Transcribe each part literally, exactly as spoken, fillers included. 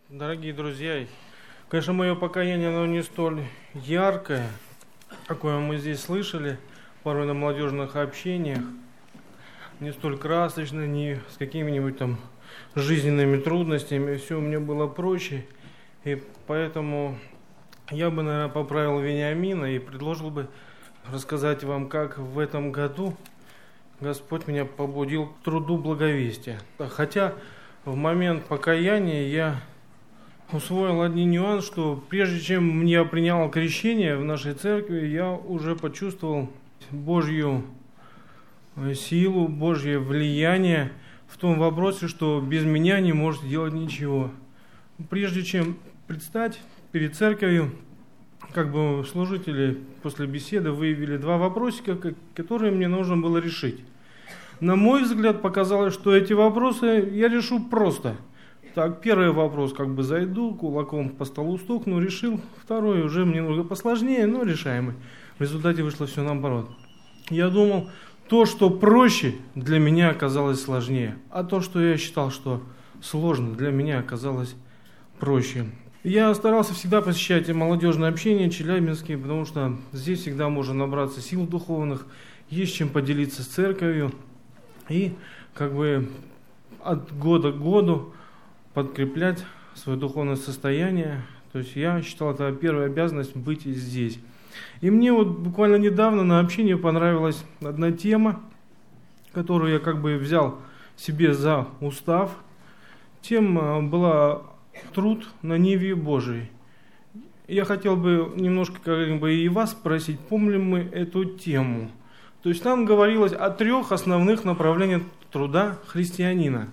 Дорогие друзья, конечно, мое покаяние, оно не столь яркое, какое мы здесь слышали, порой на молодежных общениях, не столь красочное, не с какими-нибудь там жизненными трудностями, все у меня было проще, и поэтому я бы, наверное, поправил Вениамина и предложил бы рассказать вам, как в этом году Господь меня побудил к труду благовестия. Хотя в момент покаяния я усвоил один нюанс, что прежде чем я принял крещение в нашей церкви, я уже почувствовал Божью силу, Божье влияние в том вопросе, что без меня не можете делать ничего. Прежде чем предстать перед церковью, как бы служители после беседы выявили два вопросика, которые мне нужно было решить. На мой взгляд, показалось, что эти вопросы я решу просто. Так, первый вопрос, как бы зайду, кулаком по столу стукну, решил. Второй уже мне немного посложнее, но решаемый. В результате вышло все наоборот. Я думал, то, что проще, для меня оказалось сложнее. А то, что я считал, что сложно, для меня оказалось проще. Я старался всегда посещать молодежное общение Челябинские, потому что здесь всегда можно набраться сил духовных, есть чем поделиться с церковью. И как бы от года к году подкреплять свое духовное состояние. То есть я считал, это первая обязанность быть здесь. И мне вот буквально недавно на общении понравилась одна тема, которую я как бы взял себе за устав. Тема была труд на ниве Божией. Я хотел бы немножко как бы и вас спросить, помним мы эту тему. То есть там говорилось о трех основных направлениях труда христианина.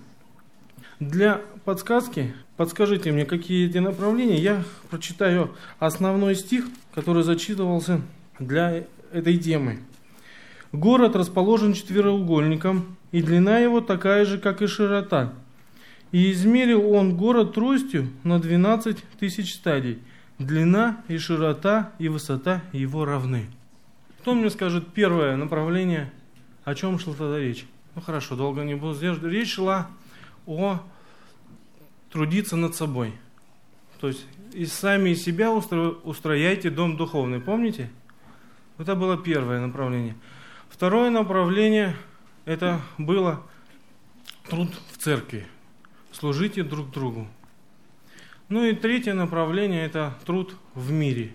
Для подсказки, подскажите мне, какие эти направления, я прочитаю основной стих, который зачитывался для этой темы. «Город расположен четвероугольником, и длина его такая же, как и широта. И измерил он город тростью на двенадцать тысяч стадий. Длина и широта и высота его равны». Кто мне скажет первое направление, о чем шла тогда речь? Ну хорошо, долго не буду сдерживать. Речь шла о трудиться над собой. То есть и сами из себя устро... устрояйте дом духовный. Помните? Это было первое направление. Второе направление это было труд в церкви. Служите друг другу. Ну и третье направление это труд в мире.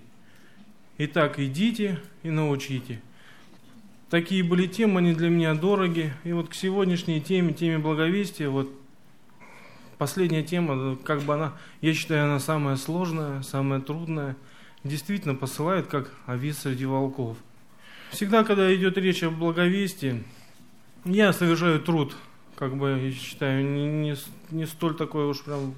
Итак, идите и научите. Такие были темы, они для меня дороги. И вот к сегодняшней теме, теме благовестия, вот последняя тема, как бы она, я считаю, она самая сложная, самая трудная. Действительно посылает, как овец среди волков. Всегда, когда идет речь о благовестии, я совершаю труд, как бы, я считаю, не, не, не столь такой уж прям,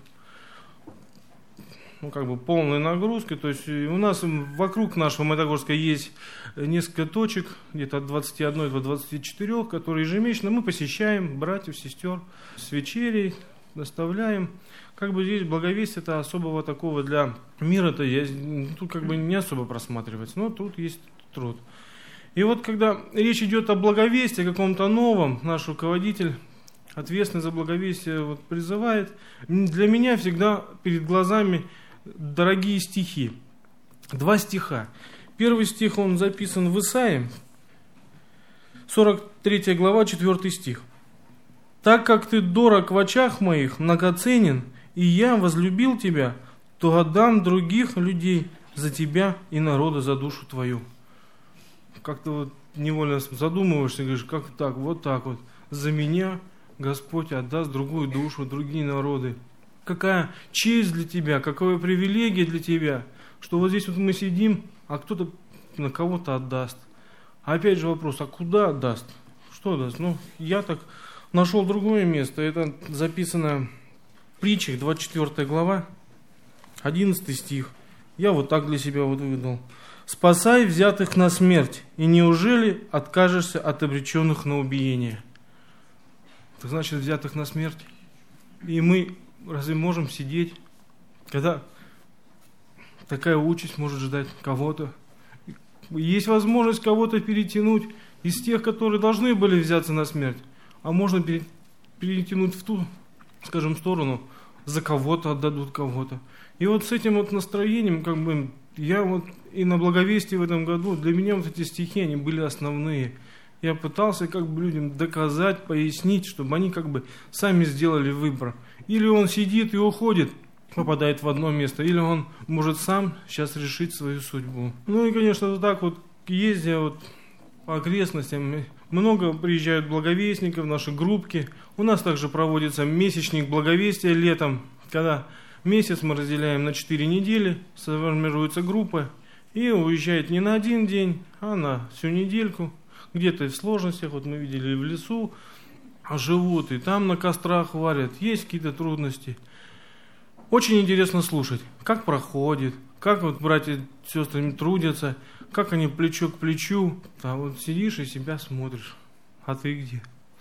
ну, как бы полной нагрузкой. То есть у нас вокруг нашего Магнитогорска есть несколько точек, где-то от двадцати одной до двадцати четырёх, которые ежемесячно мы посещаем, братьев, сестер, с вечерей доставляем. Как бы здесь благовестие это особого такого для мира-то есть, тут как бы не особо просматривается, но тут есть труд. И вот когда речь идет о благовестии, о каком-то новом, наш руководитель, ответственный за благовестие, вот, призывает, для меня всегда перед глазами дорогие стихи. Два стиха. Первый стих, он записан в Исаии, сорок третья глава, четвёртый стих. «Так как ты дорог в очах моих, многоценен, и я возлюбил тебя, то отдам других людей за тебя и народа за душу твою». Как-то вот невольно задумываешься, говоришь, как так, вот так вот. За меня Господь отдаст другую душу, другие народы. Какая честь для тебя, какая привилегия для тебя, что вот здесь вот мы сидим, а кто-то на кого-то отдаст. А опять же вопрос, а куда отдаст? Что даст? Ну, я так нашел другое место. Это записано в притчах, двадцать четвёртая глава, одиннадцатый стих. Я вот так для себя вот выдал. «Спасай взятых на смерть, и неужели откажешься от обреченных на убиение?» Это значит взятых на смерть. И мы разве можем сидеть, когда такая участь может ждать кого-то? Есть возможность кого-то перетянуть из тех, которые должны были взяться на смерть, а можно перетянуть в ту, скажем, сторону, за кого-то отдадут кого-то. И вот с этим вот настроением, как бы, я вот и на Благовестии в этом году, для меня вот эти стихи, они были основные. Я пытался как бы людям доказать, пояснить, чтобы они как бы сами сделали выбор. Или он сидит и уходит, попадает в одно место, или он может сам сейчас решить свою судьбу. Ну и, конечно, вот так вот, ездя вот по окрестностям, много приезжают благовестников, наши группки. У нас также проводится месячник благовестия летом, когда месяц мы разделяем на четыре недели, сформируются группы и уезжает не на один день, а на всю недельку. Где-то в сложностях, вот мы видели в лесу, живут и там на кострах варят, есть какие-то трудности. Очень интересно слушать, как проходит, как вот братья с сестрами трудятся, как они плечо к плечу. А вот сидишь и себя смотришь. А ты где?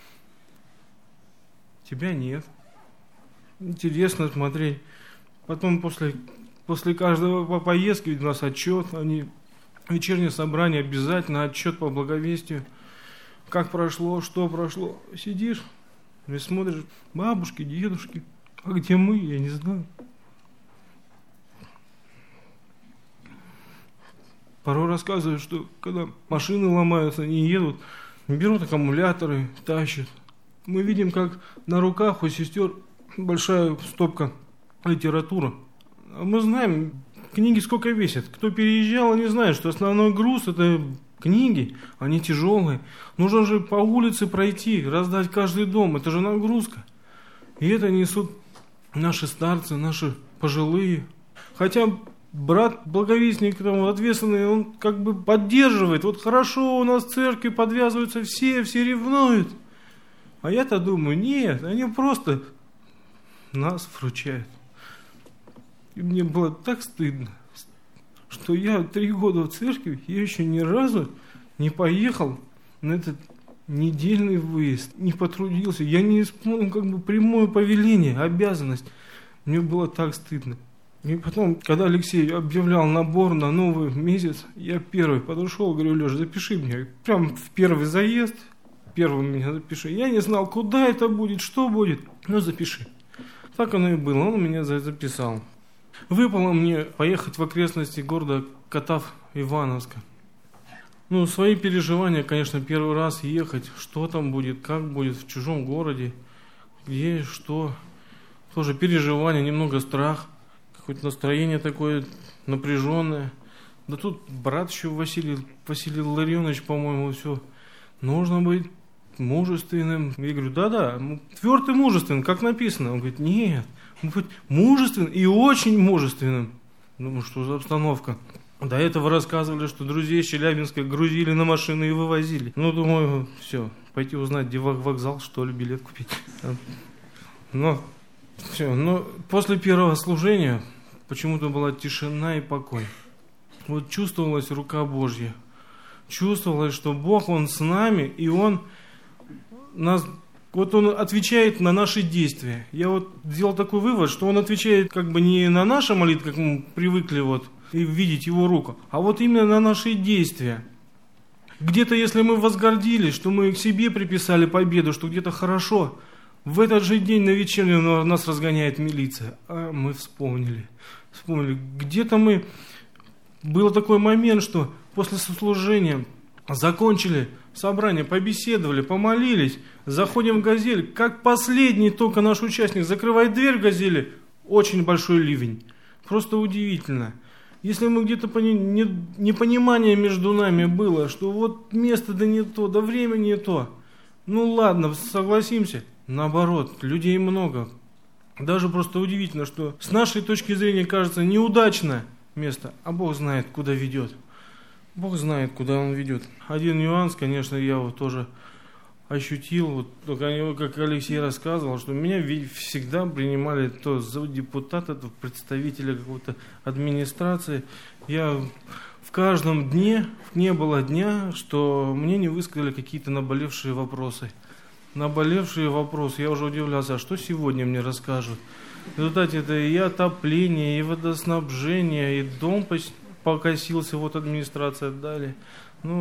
Тебя нет. Интересно смотреть. Потом после, после каждого поездки у нас отчет, они, вечернее собрание, обязательно отчет по благовестию. Как прошло, что прошло. Сидишь и смотришь, бабушки, дедушки. А где мы, я не знаю. Порой рассказывают, что когда машины ломаются, они едут, берут аккумуляторы, тащат. Мы видим, как на руках у сестер большая стопка литературы. А мы знаем, книги сколько весят. Кто переезжал, они знают, что основной груз — это книги, они тяжелые. Нужно же по улице пройти, раздать каждый дом, это же нагрузка. И это несут наши старцы, наши пожилые. Хотя брат благовестник, там, ответственный, он как бы поддерживает. Вот хорошо, у нас в церкви подвязываются все, все ревнуют. А я-то думаю, нет, они просто нас вручают. И мне было так стыдно, что я три года в церкви, я еще ни разу не поехал на этот недельный выезд, не потрудился. Я не исполнил как бы прямое повеление, обязанность. Мне было так стыдно. И потом, когда Алексей объявлял набор на новый месяц, я первый подошел, говорю: Леш, запиши меня. Прям в первый заезд, первым меня запиши. Я не знал, куда это будет, что будет, но запиши. Так оно и было, он меня записал. Выпало мне поехать в окрестности города Катав-Ивановска. Ну, свои переживания, конечно, первый раз ехать, что там будет, как будет в чужом городе, где, что. Тоже переживания, немного страх. Какое-то настроение такое напряженное. Да тут брат еще Василий, Василий Ларионович, по-моему, все. Нужно быть мужественным. Я говорю, да-да, твердым и мужественным, как написано. Он говорит, нет, быть мужественным и очень мужественным. Думаю, что за обстановка. До этого рассказывали, что друзей из Челябинска грузили на машины и вывозили. Ну, думаю, все, пойти узнать, где вокзал, что ли, билет купить. Но... Все, но после первого служения почему-то была тишина и покой. Вот чувствовалась рука Божья. Чувствовалось, что Бог, Он с нами, и Он нас, вот Он отвечает на наши действия. Я вот сделал такой вывод, что Он отвечает как бы не на наши молитвы, как мы привыкли вот, и видеть Его руку, а вот именно на наши действия. Где-то, если мы возгордились, что мы к себе приписали победу, что где-то хорошо, в этот же день на вечернем нас разгоняет милиция. А мы вспомнили. Вспомнили. Где-то мы... Был такой момент, что после служения закончили собрание, побеседовали, помолились, заходим в «Газель». Как последний только наш участник закрывает дверь в «Газели», очень большой ливень. Просто удивительно. Если мы где-то пони... не... непонимание между нами было, что вот место да не то, да время не то. Ну ладно, согласимся. Наоборот, людей много. Даже просто удивительно, что с нашей точки зрения кажется неудачное место, а Бог знает, куда ведет. Бог знает, куда Он ведет. Один нюанс, конечно, я вот тоже ощутил, вот, только, как Алексей рассказывал, что меня всегда принимали то за депутата, то представителя какой-то администрации. Я в каждом дне, не было дня, что мне не высказали какие-то наболевшие вопросы. Наболевшие вопросы. Я уже удивлялся, а что сегодня мне расскажут. В результате это и отопление, и водоснабжение, и дом покосился, вот администрация отдали. Ну,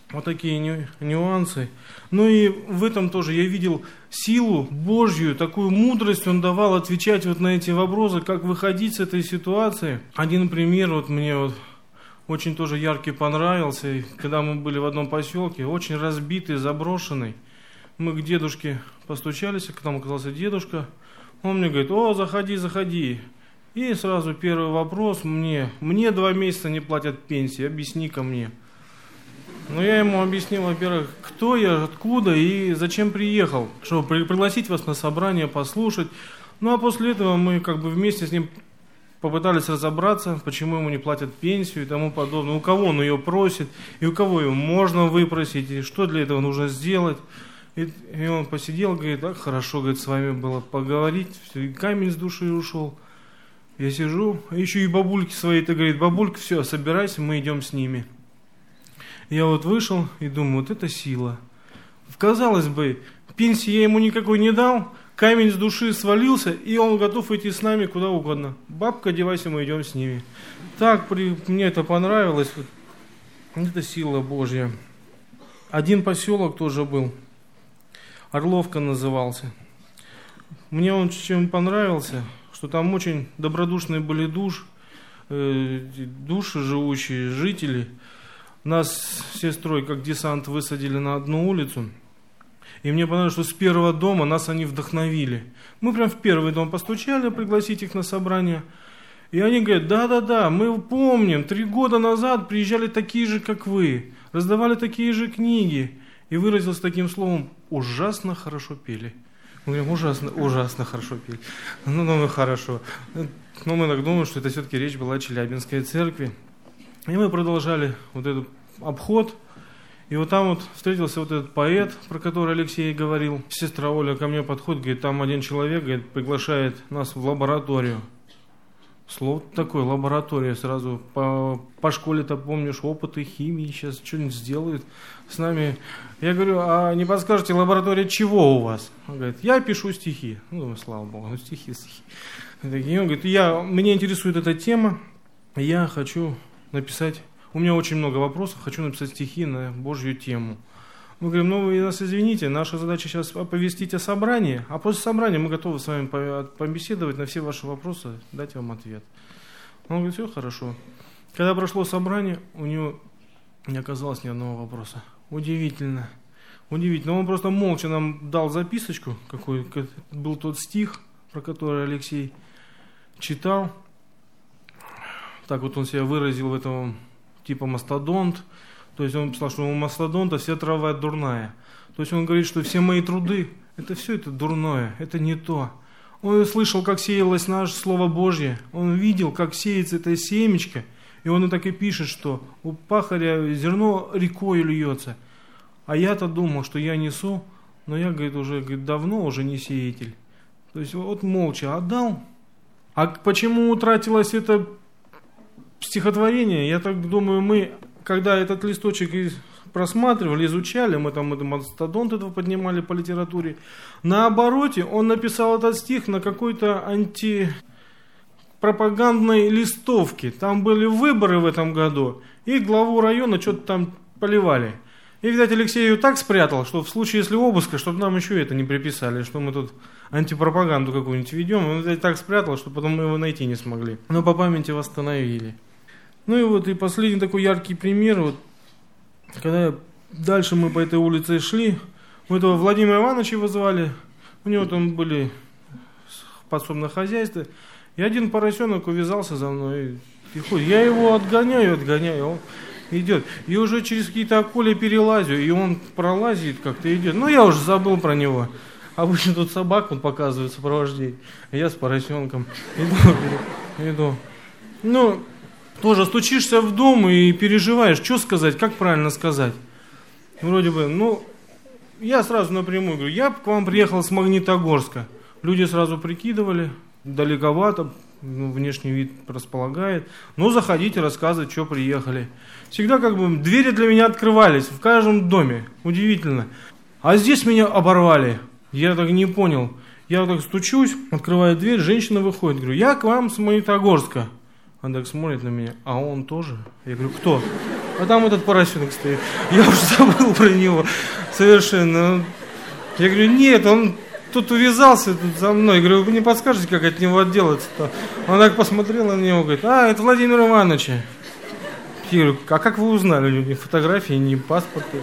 Вот такие ню- нюансы. Ну и в этом тоже я видел силу Божью, такую мудрость Он давал отвечать вот на эти вопросы, как выходить с этой ситуации. Один пример вот мне вот очень тоже яркий понравился. И когда мы были в одном поселке, очень разбитый, заброшенный, мы к дедушке постучались, к нам оказался дедушка. Он мне говорит: о, заходи, заходи. И сразу первый вопрос мне. Мне два месяца не платят пенсии, объясни-ка мне. Ну, я ему объяснил, во-первых, кто я, откуда и зачем приехал, чтобы пригласить вас на собрание, послушать. Ну, а после этого мы как бы вместе с ним попытались разобраться, почему ему не платят пенсию и тому подобное, у кого он ее просит, и у кого ее можно выпросить, и что для этого нужно сделать. И, и он посидел, говорит: так хорошо, говорит, с вами было поговорить, все, и камень с души ушел. Я сижу, а еще и бабульки свои-то, говорит: бабулька, все, собирайся, мы идем с ними. Я вот вышел и думаю, вот это сила. Казалось бы, пенсии я ему никакой не дал, камень с души свалился, и он готов идти с нами куда угодно. Бабка, одевайся, мы идем с ними. Так при, мне это понравилось. Вот, это сила Божья. Один поселок тоже был, Орловка назывался. Мне он чем понравился, что там очень добродушные были душ, э, души живущие, жители. Нас с сестрой, как десант, высадили на одну улицу. И мне понравилось, что с первого дома нас они вдохновили. Мы прям в первый дом постучали, пригласить их на собрание. И они говорят: да-да-да, мы помним, три года назад приезжали такие же, как вы, раздавали такие же книги. И выразился таким словом: ужасно хорошо пели. Мы говорим: ужасно, ужасно хорошо пели. Ну, ну, хорошо. Но мы так думаем, что это все-таки речь была о Челябинской церкви. И мы продолжали вот этот обход. И вот там вот встретился вот этот поэт, про который Алексей говорил. Сестра Оля ко мне подходит, говорит: там один человек, говорит, приглашает нас в лабораторию. Слово такое, лаборатория, сразу по, по школе-то помнишь, опыты химии, сейчас что-нибудь сделают с нами. Я говорю: а не подскажете, лаборатория чего у вас? Он говорит: я пишу стихи. Ну, думаю, слава Богу, ну стихи, стихи. И он говорит: я, меня интересует эта тема, я хочу написать, у меня очень много вопросов, хочу написать стихи на Божью тему. Мы говорим: ну вы нас извините, наша задача сейчас оповестить о собрании, а после собрания мы готовы с вами побеседовать на все ваши вопросы, дать вам ответ. Он говорит: все хорошо. Когда прошло собрание, у него не оказалось ни одного вопроса. Удивительно. Удивительно. Он просто молча нам дал записочку, какой был тот стих, про который Алексей читал. Так вот он себя выразил в этом типа мастодонт. То есть он писал, что у мастодонта вся трава дурная. То есть он говорит, что все мои труды, это все это дурное, это не то. Он слышал, как сеялось наше Слово Божье. Он видел, как сеется это семечко. И он и так и пишет, что у пахаря зерно рекой льется. А я-то думал, что я несу, но я, говорит, уже говорит, давно уже не сеятель. То есть вот молча отдал. А почему утратилось это стихотворение? Я так думаю, мы, когда этот листочек просматривали, изучали, мы там мастодонт этого поднимали по литературе, на обороте он написал этот стих на какой-то антипропагандной листовке. Там были выборы в этом году, и главу района что-то там поливали. И, видать, Алексей ее так спрятал, что в случае, если обыска, чтобы нам еще это не приписали, что мы тут антипропаганду какую-нибудь ведем, он, видать, так спрятал, что потом мы его найти не смогли. Но по памяти восстановили. Ну и вот и последний такой яркий пример, вот, когда дальше мы по этой улице шли, мы этого Владимира Ивановича вызывали, у него там были подсобное хозяйство, и один поросенок увязался за мной, и ходит. Я его отгоняю, отгоняю, он идет. И уже через какие-то околья перелазю, и он пролазит как-то, идет. Ну, я уже забыл про него. Обычно тут собак он показывает сопровождение, а я с поросенком иду, иду. Ну, тоже стучишься в дом и переживаешь, что сказать, как правильно сказать. Вроде бы, ну, я сразу напрямую говорю: я к вам приехал с Магнитогорска. Люди сразу прикидывали, далековато, ну, внешний вид располагает. Ну, заходите, рассказывать, что приехали. Всегда как бы двери для меня открывались в каждом доме. Удивительно. А здесь меня оборвали. Я так не понял. Я так стучусь, открываю дверь, женщина выходит. Говорю: я к вам с Магнитогорска. Она так смотрит на меня: а он тоже? Я говорю: кто? А там этот поросенок стоит. Я уже забыл про него совершенно. Я говорю, нет, он тут увязался тут за мной. Я говорю, вы не подскажете, как от него отделаться-то? Он так посмотрел на него, говорит, а, это Владимир Иванович. Я говорю, а как вы узнали? Ни фотографии, ни паспорта.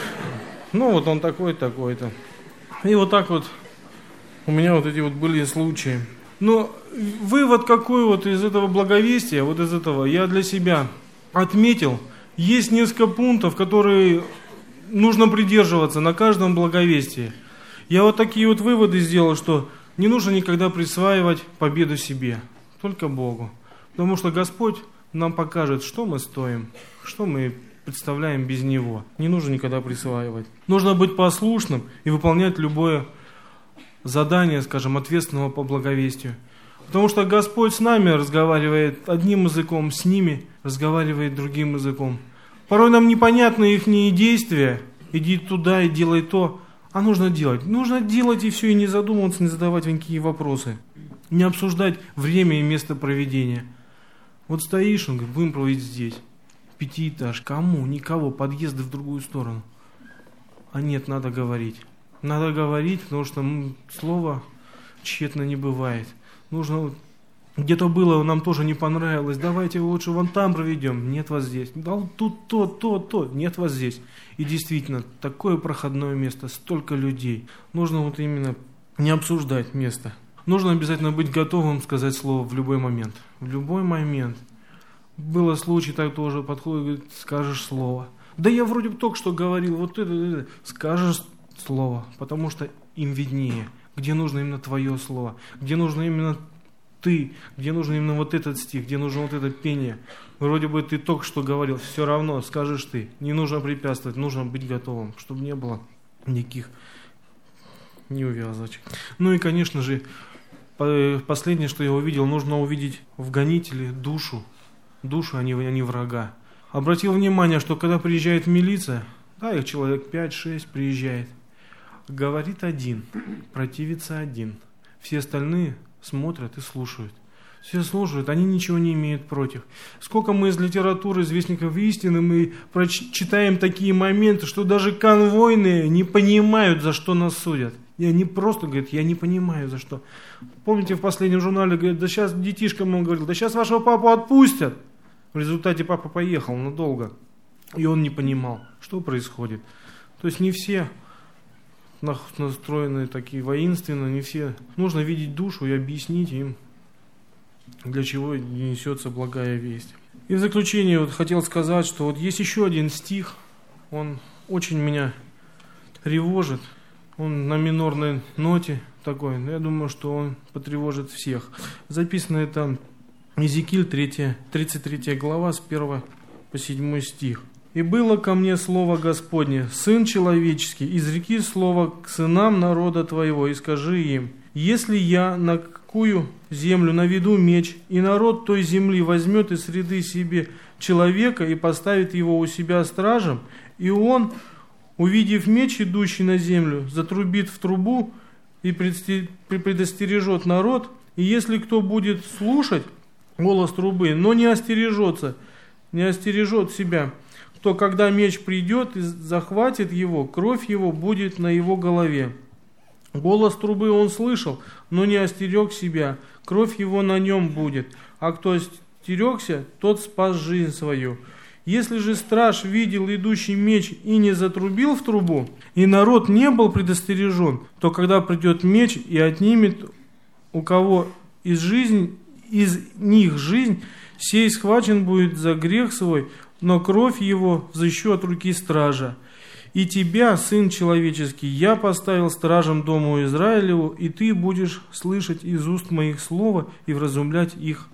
Ну, вот он такой, такой-то. И вот так вот у меня вот эти вот были случаи. Но вывод какой вот из этого благовестия, вот из этого, я для себя отметил, есть несколько пунктов, которые нужно придерживаться на каждом благовестии. Я вот такие вот выводы сделал, что не нужно никогда присваивать победу себе, только Богу. Потому что Господь нам покажет, что мы стоим, что мы представляем без Него. Не нужно никогда присваивать. Нужно быть послушным и выполнять любое задание, скажем, ответственного по благовестию. Потому что Господь с нами разговаривает одним языком, с ними разговаривает другим языком. Порой нам непонятны их действия. Иди туда и делай то. А нужно делать. Нужно делать и все, и не задумываться, не задавать никакие вопросы. Не обсуждать время и место проведения. Вот стоишь, он говорит, будем проводить здесь. Пятиэтаж. Кому? Никого. Подъезды в другую сторону. А нет, надо говорить. Надо говорить, потому что слово тщетно не бывает. Нужно, где-то было, нам тоже не понравилось, давайте лучше вон там проведем, нет вас здесь. Да тут то, то, то, нет вас здесь. И действительно, такое проходное место, столько людей. Нужно вот именно не обсуждать место. Нужно обязательно быть готовым сказать слово в любой момент. В любой момент. Было случай, так тоже подходит, говорит, скажешь слово. Да я вроде бы только что говорил, вот это, это, скажешь слово, потому что им виднее, где нужно именно твое слово, где нужно именно ты, где нужно именно вот этот стих, где нужно вот это пение. Вроде бы ты только что говорил, все равно скажешь ты. Не нужно препятствовать, нужно быть готовым, чтобы не было никаких неувязочек. Ну и, конечно же, последнее, что я увидел, нужно увидеть в гонителе душу. Душу, а не, а не врага. Обратил внимание, что когда приезжает милиция, да, их человек пять-шесть приезжает, говорит один, противится один. Все остальные смотрят и слушают. Все слушают, они ничего не имеют против. Сколько мы из литературы, из Вестников истины, мы прочитаем такие моменты, что даже конвойные не понимают, за что нас судят. И они просто говорят, я не понимаю, за что. Помните, в последнем журнале говорят, да сейчас детишкам он говорил, да сейчас вашего папу отпустят. В результате папа поехал надолго. И он не понимал, что происходит. То есть не все настроены такие воинственно, не все. Нужно видеть душу и объяснить им, для чего несется благая весть. И в заключение вот хотел сказать, что вот есть еще один стих, он очень меня тревожит. Он на минорной ноте такой, я думаю, что он потревожит всех. Записано это Иезекииль тридцать третья глава с первого по седьмой стих. «И было ко мне слово Господне, Сын человеческий, изреки слово к сынам народа твоего, и скажи им, если я на какую землю наведу меч, и народ той земли возьмет из среды себе человека и поставит его у себя стражем, и он, увидев меч, идущий на землю, затрубит в трубу и предостережет народ, и если кто будет слушать голос трубы, но не остережется, не остережет себя, то когда меч придет и захватит его, кровь его будет на его голове. Голос трубы он слышал, но не остерег себя, кровь его на нем будет, а кто остерегся, тот спас жизнь свою. Если же страж видел идущий меч и не затрубил в трубу, и народ не был предостережен, то когда придет меч и отнимет у кого из, жизнь, из них жизнь, сей схвачен будет за грех свой, но кровь его взыщу от руки стража. И тебя, сын человеческий, я поставил стражем дому Израилеву, и ты будешь слышать из уст моих слова и вразумлять их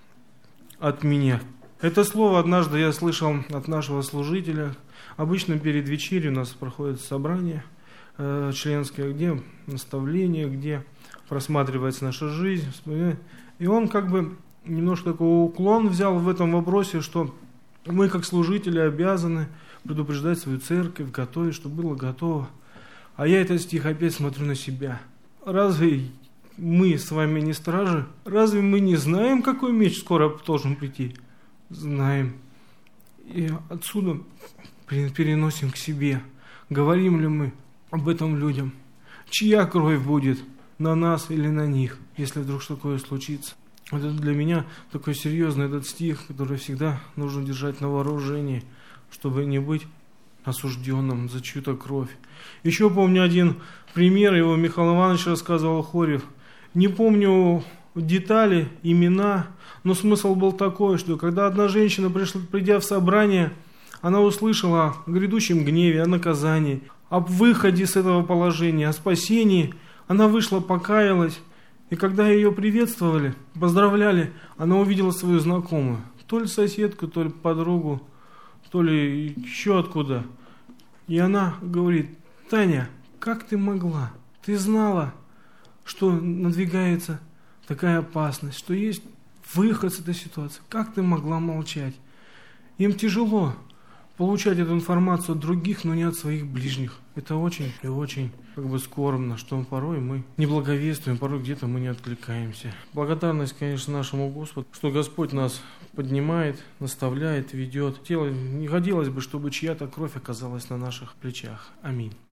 от меня». Это слово однажды я слышал от нашего служителя. Обычно перед вечерей у нас проходит собрание э, членское, где наставление, где просматривается наша жизнь. И он как бы немножко такой уклон взял в этом вопросе, что мы, как служители, обязаны предупреждать свою церковь, готовить, чтобы было готово. А я этот стих опять смотрю на себя. Разве мы с вами не стражи? Разве мы не знаем, какой меч скоро должен прийти? Знаем. И отсюда переносим к себе. Говорим ли мы об этом людям? Чья кровь будет? На нас или на них, если вдруг такое случится? Это для меня такой серьезный этот стих, который всегда нужно держать на вооружении, чтобы не быть осужденным за чью-то кровь. Еще помню один пример, его Михаил Иванович рассказывал, Хорев. Не помню детали, имена, но смысл был такой, что когда одна женщина, пришла, придя в собрание, она услышала о грядущем гневе, о наказании, об выходе с этого положения, о спасении, она вышла, покаялась, и когда ее приветствовали, поздравляли, она увидела свою знакомую, то ли соседку, то ли подругу, то ли еще откуда. И она говорит: Таня, как ты могла? Ты знала, что надвигается такая опасность, что есть выход с этой ситуации. Как ты могла молчать? Им тяжело получать эту информацию от других, но не от своих ближних. Это очень и очень как бы скорбно, что порой мы не благовествуем, порой где-то мы не откликаемся. Благодарность, конечно, нашему Господу, что Господь нас поднимает, наставляет, ведет. Не хотелось бы, чтобы чья-то кровь оказалась на наших плечах. Аминь.